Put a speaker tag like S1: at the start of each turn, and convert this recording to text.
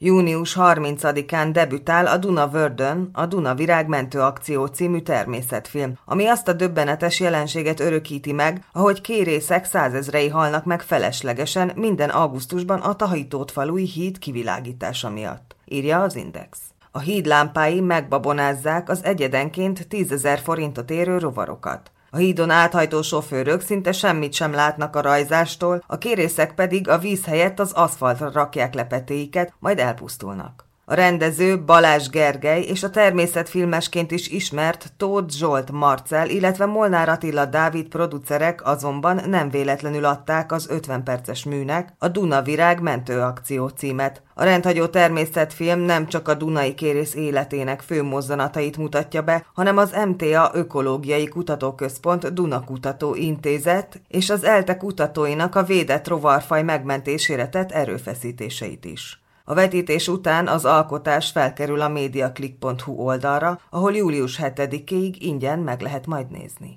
S1: Június 30-án debütál a Dunavördön a Dunavirág mentőakció című természetfilm, ami azt a döbbenetes jelenséget örökíti meg, ahogy kérészek százezrei halnak meg feleslegesen minden augusztusban a Tahitót-falui híd kivilágítása miatt, írja az Index. A híd lámpái megbabonázzák az egyedenként 10 000 forintot érő rovarokat. A hídon áthajtó sofőrök szinte semmit sem látnak a rajzástól, a kérészek pedig a víz helyett az aszfaltra rakják le petéiket, majd elpusztulnak. A rendező Balázs Gergely és a természetfilmesként is ismert Tóth Zsolt Marcell, illetve Molnár Attila Dávid producerek azonban nem véletlenül adták az 50 perces műnek a Dunavirág mentőakció címet. A rendhagyó természetfilm nem csak a Dunai Kérész életének fő mozzanatait mutatja be, hanem az MTA Ökológiai Kutatóközpont Dunakutató Intézet és az ELTE kutatóinak a védett rovarfaj megmentésére tett erőfeszítéseit is. A vetítés után az alkotás felkerül a mediaclick.hu oldalra, ahol július 7-ig ingyen meg lehet majd nézni.